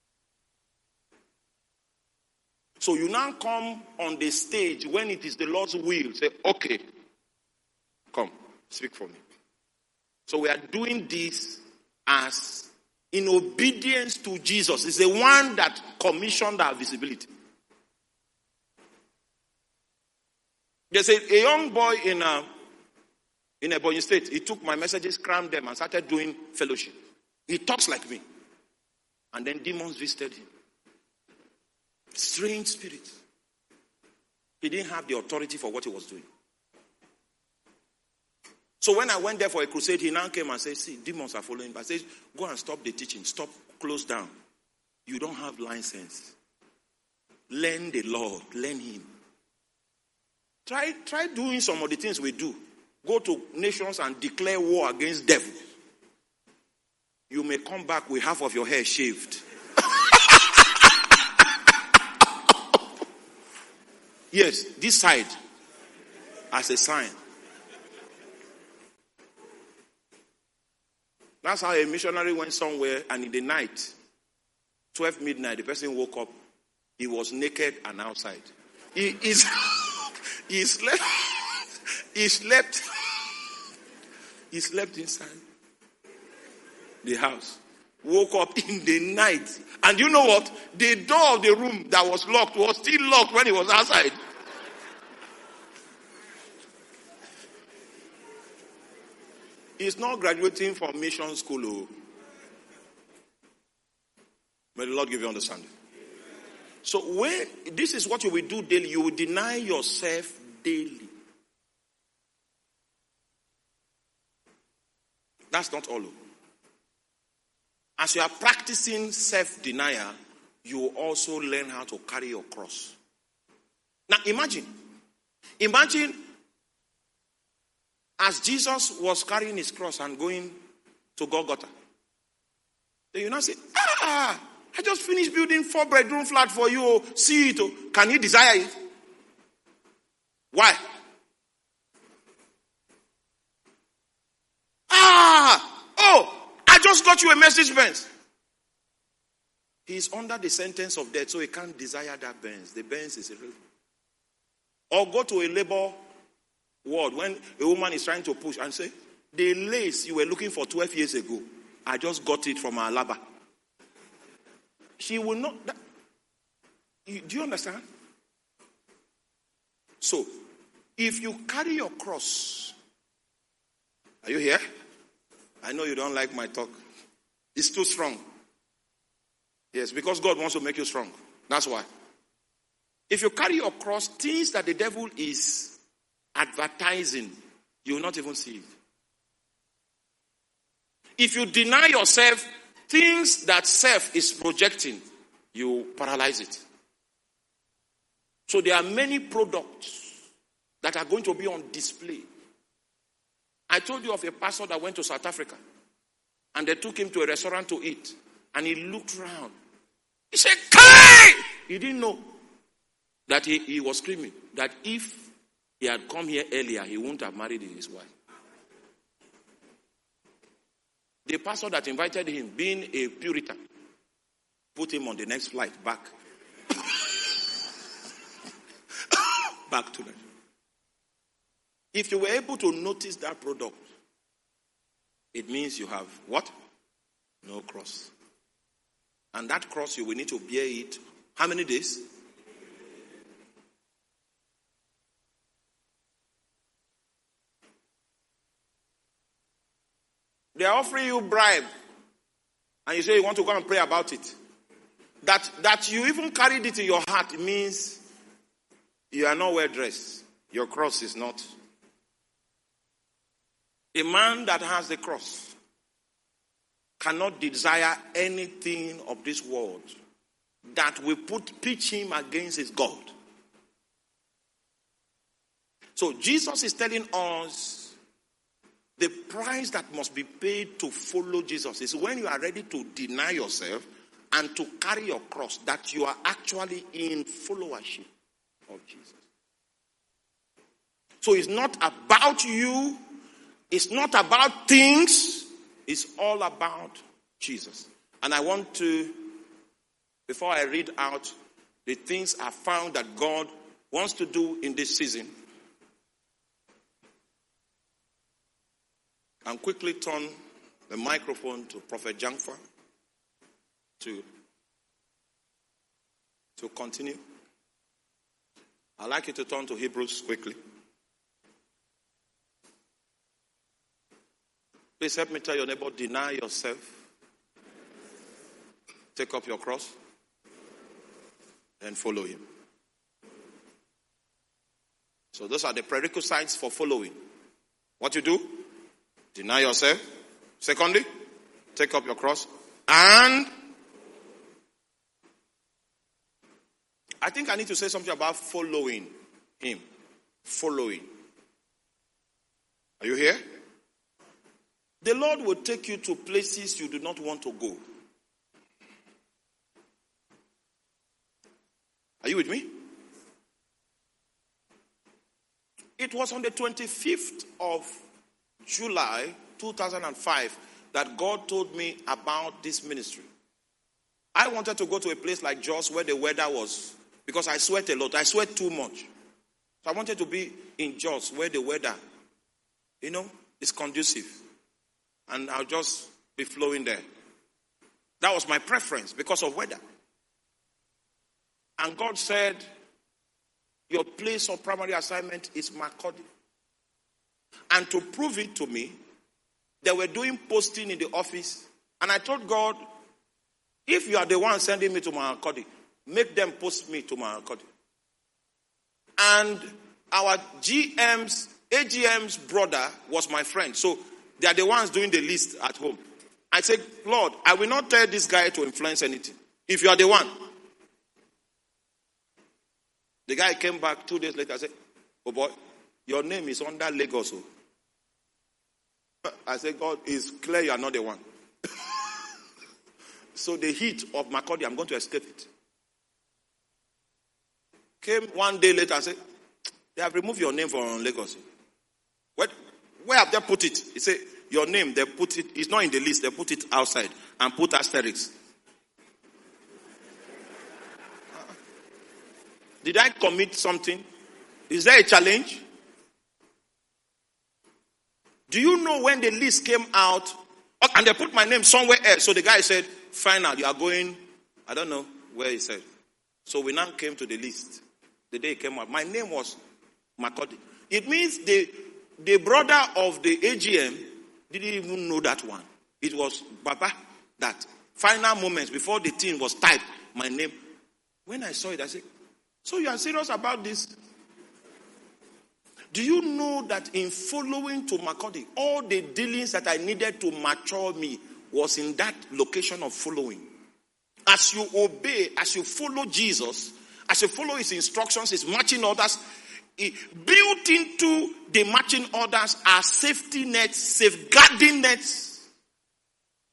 So you now come on the stage when it is the Lord's will. Say, okay, come, speak for me. So we are doing this as in obedience to Jesus. It's the one that commissioned our visibility. There's a, a young boy in a, in Ebonyi State. He took my messages, crammed them, and started doing fellowship. He talks like me. And then demons visited him. Strange spirit. He didn't have the authority for what he was doing. So when I went there for a crusade, he now came and said, see, demons are following. But I said, go and stop the teaching. Stop, close down. You don't have license. Learn the Lord. Learn him. Try, try doing some of the things we do. Go to nations and declare war against devil. You may come back with half of your hair shaved. Yes, this side as a sign. That's how a missionary went somewhere and in the night, twelve midnight, the person woke up. He was naked and outside. He, is, he slept. He slept. He slept inside the house. Woke up in the night. And you know what? The door of the room that was locked was still locked when he was outside. He's not graduating from mission school. Oh. May the Lord give you understanding. So when this is what you will do daily, you will deny yourself daily. That's not all. As you are practicing self-denial, you will also learn how to carry your cross. Now imagine, imagine as Jesus was carrying his cross and going to Golgotha. Then you now say, ah, I just finished building four bedroom flat for you. Oh, see it. Oh. Can you desire it? Why? Ah, oh, I just got you a Mercedes Benz. He's under the sentence of death, so he can't desire that Benz. The Benz is irrelevant. Or go to a labor ward when a woman is trying to push and say, the lace you were looking for twelve years ago, I just got it from Alaba. She will not. That, you, do you understand? So, if you carry your cross, are you here? I know you don't like my talk. It's too strong. Yes, because God wants to make you strong. That's why. If you carry your cross, things that the devil is advertising, you will not even see it. If you deny yourself, things that self is projecting, you paralyze it. So there are many products that are going to be on display. I told you of a pastor that went to South Africa. And they took him to a restaurant to eat. And he looked around. He said, Kai! He didn't know that he, he was screaming. That if he had come here earlier, he wouldn't have married his wife. The pastor that invited him, being a Puritan, put him on the next flight back. Back to them. If you were able to notice that product, it means you have what? No cross. And that cross, you will need to bear it. How many days? They are offering you bribe. And you say you want to go and pray about it. That, that you even carried it in your heart, it means you are not well dressed. Your cross is not. A man that has the cross cannot desire anything of this world that will put pitch him against his God. So Jesus is telling us the price that must be paid to follow Jesus is when you are ready to deny yourself and to carry your cross, that you are actually in followership of Jesus. So it's not about you. It's not about things. It's all about Jesus. And I want to, before I read out the things I found that God wants to do in this season, and quickly turn the microphone to Prophet Jangfa to, to continue. I'd like you to turn to Hebrews quickly. Please help me tell your neighbor, deny yourself. Take up your cross. And follow him. So those are the prerequisites for following. What you do? Deny yourself. Secondly, take up your cross. And I think I need to say something about following him. Following. Are you here? The Lord will take you to places you do not want to go. Are you with me? It was on the twenty-fifth of July two thousand five that God told me about this ministry. I wanted to go to a place like Jos where the weather was, because I sweat a lot. I sweat too much. So I wanted to be in Jos where the weather, you know, is conducive. And I'll just be flowing there. That was my preference because of weather. And God said, your place of primary assignment is Makurdi. And to prove it to me, they were doing posting in the office. And I told God, if you are the one sending me to Makurdi, make them post me to Makurdi. And our G M's, A G M's brother was my friend. So they are the ones doing the list at home. I said, Lord, I will not tell this guy to influence anything. If you are the one. The guy came back two days later and said, oh boy, your name is under Lagos. I said, God, it's clear you are not the one. So the heat of Makurdi, I'm going to escape it. Came one day later and said, they have removed your name from Lagos. What? Where have they put it? He said, your name, they put it, it's not in the list, they put it outside and put asterisks. Did I commit something? Is there a challenge? Do you know when the list came out, and they put my name somewhere else, so the guy said, final, you are going, I don't know where he said. So we now came to the list. The day it came out, my name was Makurdi. It means the The brother of the A G M didn't even know that one. It was Baba that final moments before the thing was typed, my name. When I saw it, I said, so you are serious about this? Do you know that in following to Makurdi, all the dealings that I needed to mature me was in that location of following? As you obey, as you follow Jesus, as you follow his instructions, his marching orders, built into the marching orders are safety nets, safeguarding nets.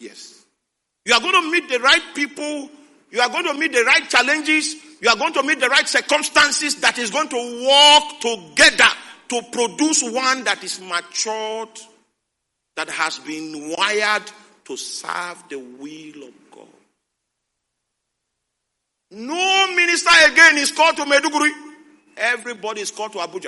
Yes. You are going to meet the right people. You are going to meet the right challenges. You are going to meet the right circumstances that is going to work together to produce one that is matured, that has been wired to serve the will of God. No minister again is called to Maiduguri. Everybody is called to Abuja.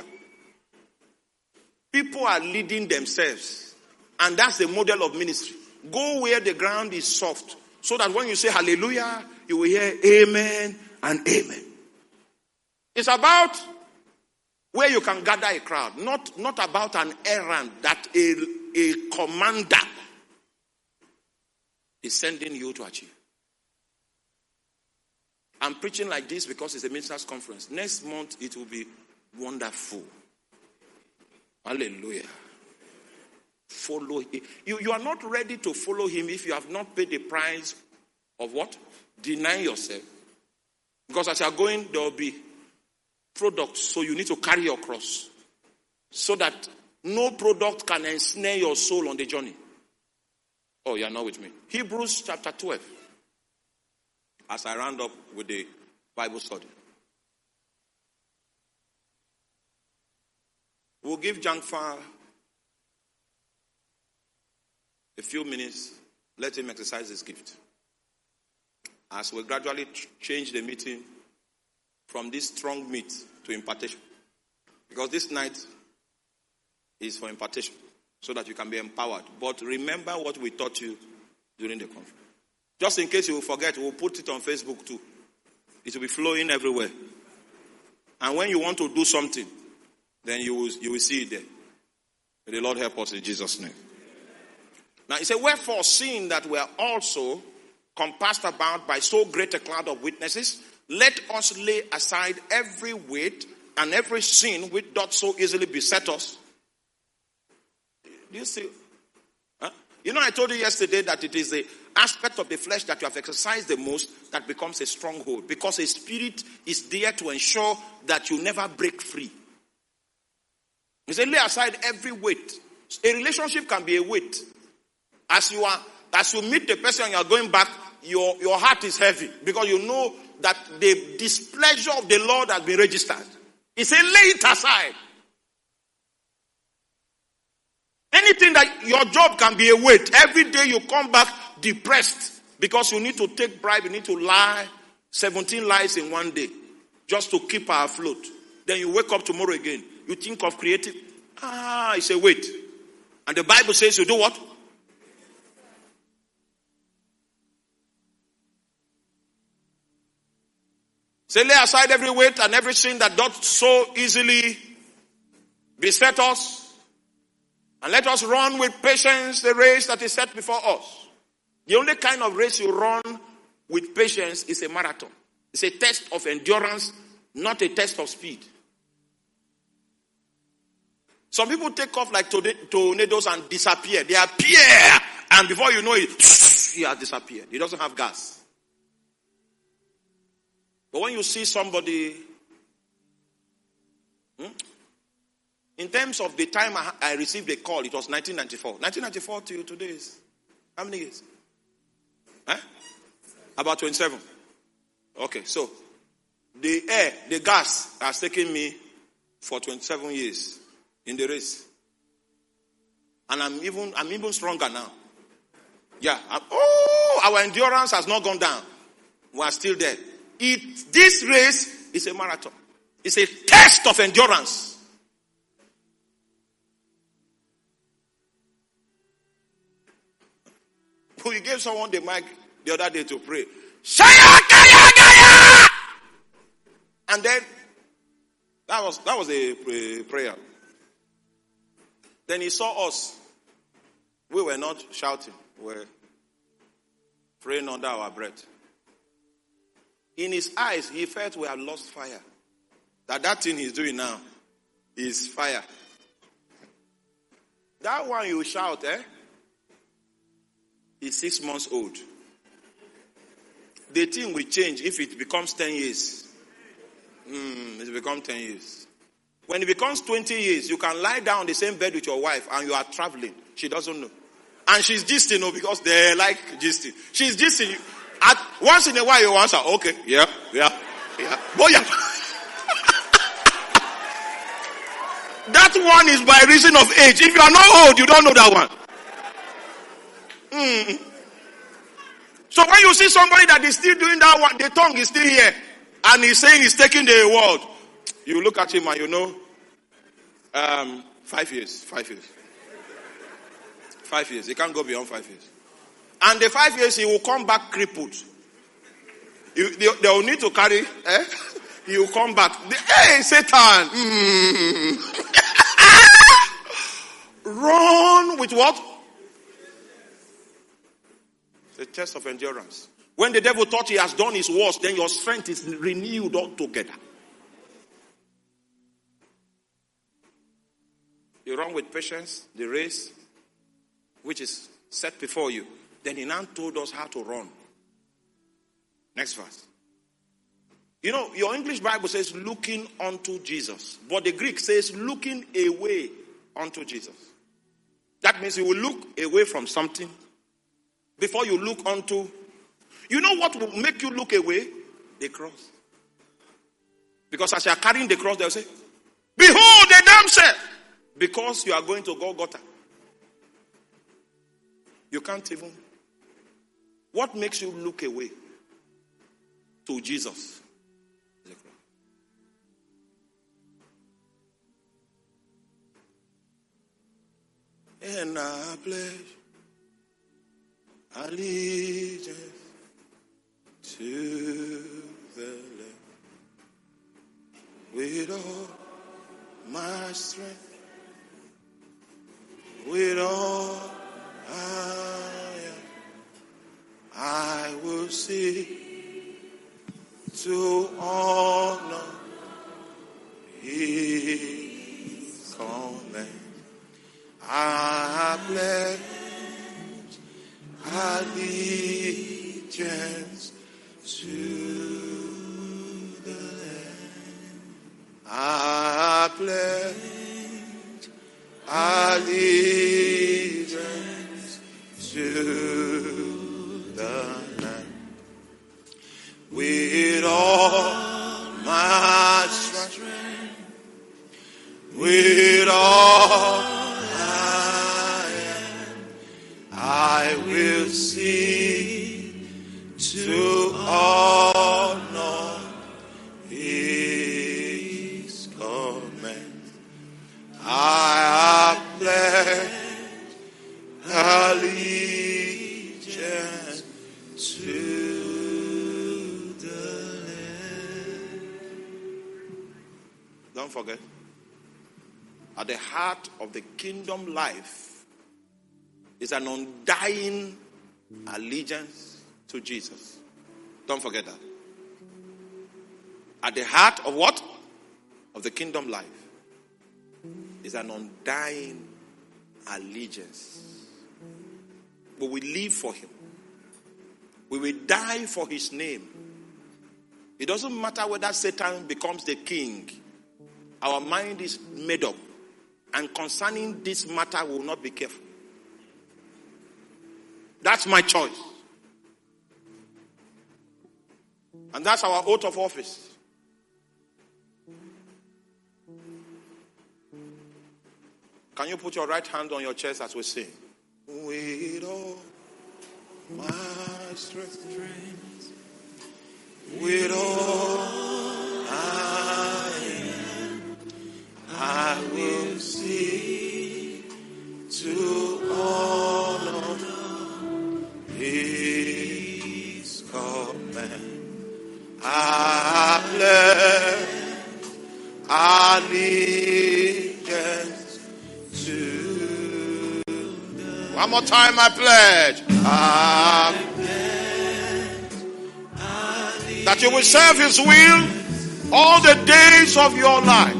People are leading themselves. And that's the model of ministry. Go where the ground is soft. So that when you say hallelujah, you will hear amen and amen. It's about where you can gather a crowd. Not, not about an errand that a, a commander is sending you to achieve. I'm preaching like this because it's a ministers' conference. Next month it will be wonderful. Hallelujah. Follow him. You, you are not ready to follow him if you have not paid the price of what? Denying yourself. Because as you are going, there will be products. So you need to carry your cross. So that no product can ensnare your soul on the journey. Oh, you are not with me. Hebrews chapter twelve. As I round up with the Bible study. We'll give Jangfa a few minutes. Let him exercise his gift. As we gradually change the meeting from this strong meat to impartation. Because this night is for impartation. So that you can be empowered. But remember what we taught you during the conference. Just in case you will forget, we'll put it on Facebook too. It will be flowing everywhere. And when you want to do something, then you will, you will see it there. May the Lord help us in Jesus' name. Now, he said, wherefore, seeing that we are also compassed about by so great a cloud of witnesses, let us lay aside every weight and every sin which doth so easily beset us. Do you see? Huh? You know, I told you yesterday that it is the aspect of the flesh that you have exercised the most that becomes a stronghold. Because a spirit is there to ensure that you never break free. He said, lay aside every weight. A relationship can be a weight. As you are, as you meet the person and you are going back, your, your heart is heavy. Because you know that the displeasure of the Lord has been registered. He said, lay it aside. Anything that your job can be a weight. Every day you come back depressed because you need to take bribe, you need to lie. seventeen lies in one day just to keep her afloat. Then you wake up tomorrow again. You think of creative. Ah, it's a weight. And the Bible says you do what? Say, lay aside every weight and every sin that doth so easily beset us. And let us run with patience the race that is set before us. The only kind of race you run with patience is a marathon. It's a test of endurance, not a test of speed. Some people take off like tornadoes and disappear. They appear, and before you know it, he has disappeared. He doesn't have gas. But when you see somebody, hmm, in terms of the time I, I received a call, it was nineteen ninety-four. nineteen ninety-four to today is how many years? Huh? About twenty-seven. Okay, so the air, the gas has taken me for twenty-seven years in the race. And I'm even I'm even stronger now. Yeah. I'm, oh, our endurance has not gone down. We are still there. It, this race is a marathon. It's a test of endurance. We gave someone the mic the other day to pray. Shaya Gaya Gaya! And then that was that was a, a prayer. Then he saw us. We were not shouting. We were praying under our breath. In his eyes, he felt we had lost fire. That that thing he's doing now is fire. That one you shout, eh? Is six months old. The thing will change if it becomes ten years. Mm, it becomes ten years. When it becomes twenty years, you can lie down on the same bed with your wife and you are traveling. She doesn't know. And she's gisting, no, because they like gisting. She's gisting. At once in a while you answer, okay, yeah, yeah, yeah. Boy, yeah. That one is by reason of age. If you are not old, you don't know that one. Mm. So when you see somebody that is still doing that one, the tongue is still here, and he's saying he's taking the world, you look at him and you know, um, five years, five years. Five years. He can't go beyond five years. And the five years, he will come back crippled. You, they, they will need to carry, eh? He will come back. Hey, Satan! Mm. Run with what? The test of endurance. When the devil thought he has done his worst, then your strength is renewed altogether. You run with patience, the race, which is set before you. Then he now told us how to run. Next verse. You know, your English Bible says looking unto Jesus. But the Greek says looking away unto Jesus. That means you will look away from something before you look unto. You know what will make you look away? The cross. Because as you are carrying the cross, they'll say, behold the damsel. Because you are going to Golgotha. You can't even. What makes you look away to Jesus? And I pledge allegiance to the Lamb with all my strength, with all I am, I will seek to honor His command. I pledge allegiance to the Lamb. I pledge allegiance to the Lamb. With all my strength, with all I will seek to honor His command. I pledge allegiance to the Lamb. Don't forget, at the heart of the kingdom life is an undying allegiance to Jesus. Don't forget that. At the heart of what? Of the kingdom life is an undying allegiance. We will live for Him. We will die for His name. It doesn't matter whether Satan becomes the king. Our mind is made up. And concerning this matter, we will not be careful. That's my choice. And that's our oath of office. Can you put your right hand on your chest as we sing? With all my strength, with all I am, I will seek to honor His command. I pledge allegiance to the. One more time, I pledge. I pledge that you will serve His will all the days of your life.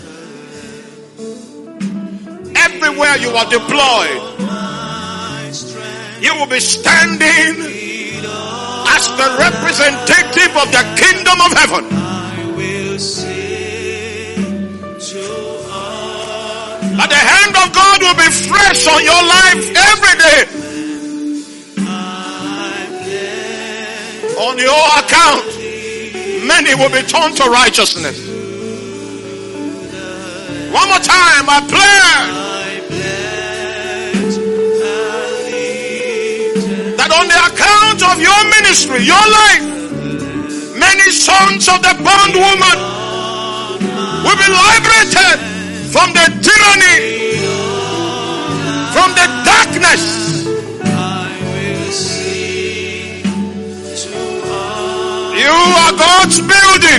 Everywhere you are deployed, you will be standing as the representative of the kingdom of heaven. That the hand of God will be fresh on your life every day. On your account, many will be turned to righteousness. One more time, I pledge that on the account of your ministry, your life, many sons of the bondwoman will be liberated from the tyranny, from the darkness. You are God's building.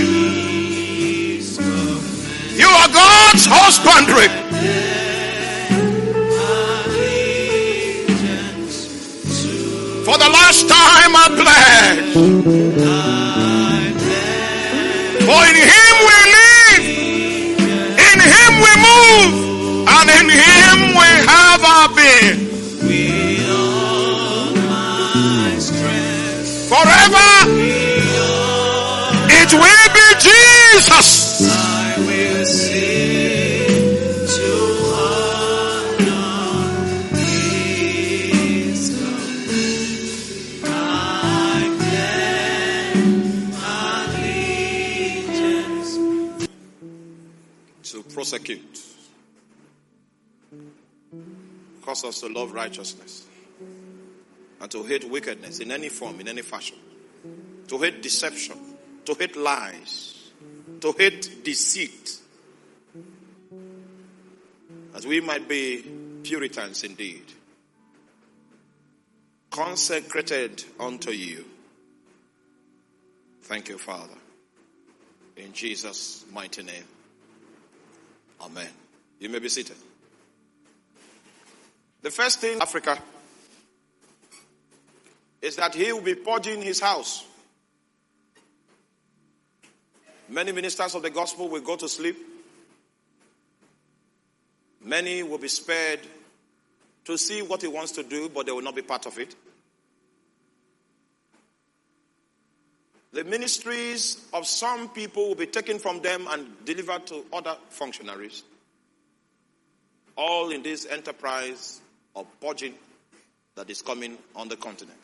You are God's husbandry. For the last time I pledge. For in Him we live, in Him we move, and in Him we have our being. Forever it will be Jesus. I will sing to honor His love. I pledge allegiance to prosecute, cause us to love righteousness and to hate wickedness in any form, in any fashion, to hate deception, to hate lies, to hate deceit, that we might be Puritans indeed, consecrated unto you. Thank you, Father. In Jesus' mighty name. Amen. You may be seated. The first thing in Africa is that he will be purging his house. Many ministers of the gospel will go to sleep. Many will be spared to see what he wants to do, but they will not be part of it. The ministries of some people will be taken from them and delivered to other functionaries. All in this enterprise of purging that is coming on the continent.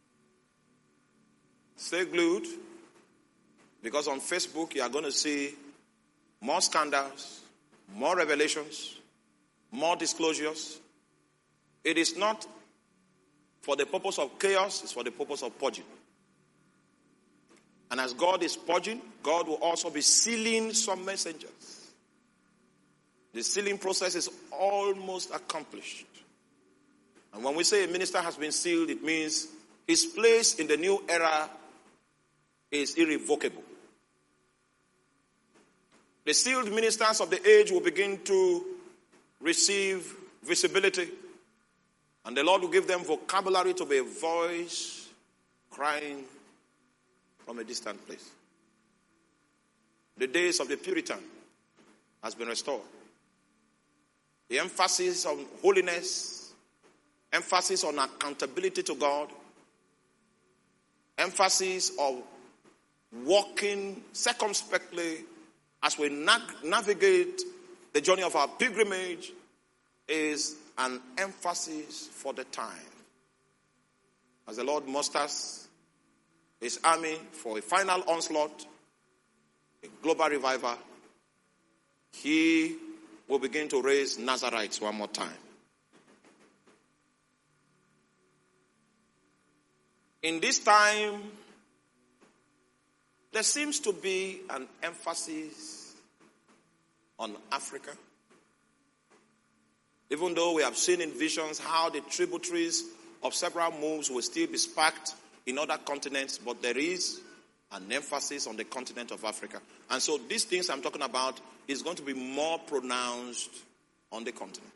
Stay glued, because on Facebook you are going to see more scandals, more revelations, more disclosures. It is not for the purpose of chaos, it's for the purpose of purging. And as God is purging, God will also be sealing some messengers. The sealing process is almost accomplished. And when we say a minister has been sealed, it means his place in the new era is irrevocable. The sealed ministers of the age will begin to receive visibility, and the Lord will give them vocabulary to be a voice crying from a distant place. The days of the Puritan has been restored. The emphasis on holiness, emphasis on accountability to God, emphasis of walking circumspectly as we na- navigate the journey of our pilgrimage is an emphasis for the time. As the Lord musters his army for a final onslaught, a global revival, he will begin to raise Nazarites one more time. In this time, there seems to be an emphasis on Africa. Even though we have seen in visions how the tributaries of several moves will still be sparked in other continents, but there is an emphasis on the continent of Africa. And so these things I'm talking about is going to be more pronounced on the continent.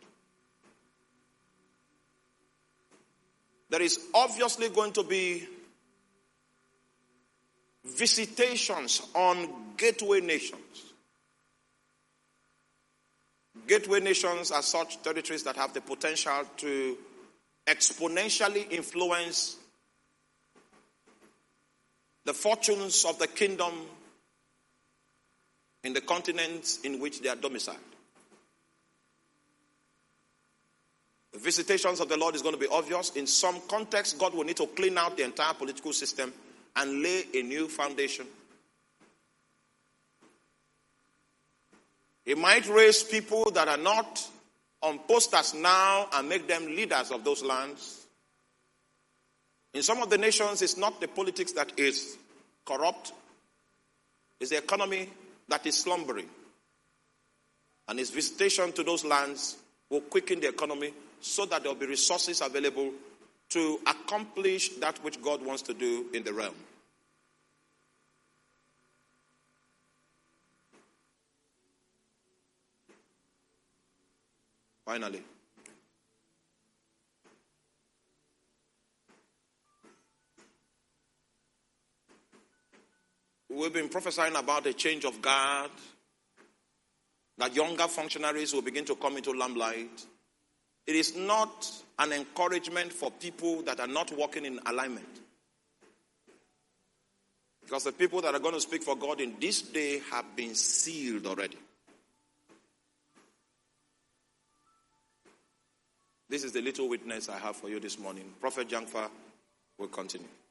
There is obviously going to be visitations on gateway nations. Gateway nations are such territories that have the potential to exponentially influence the fortunes of the kingdom in the continents in which they are domiciled. The visitations of the Lord is going to be obvious. In some contexts, God will need to clean out the entire political system and lay a new foundation. He might raise people that are not on posters now and make them leaders of those lands. In some of the nations, it's not the politics that is corrupt. It's the economy that is slumbering. And his visitation to those lands will quicken the economy so that there will be resources available to accomplish that which God wants to do in the realm. Finally, we've been prophesying about a change of guard, that younger functionaries will begin to come into limelight. It is not an encouragement for people that are not working in alignment. Because the people that are going to speak for God in this day have been sealed already. This is the little witness I have for you this morning. Prophet Jangfa will continue.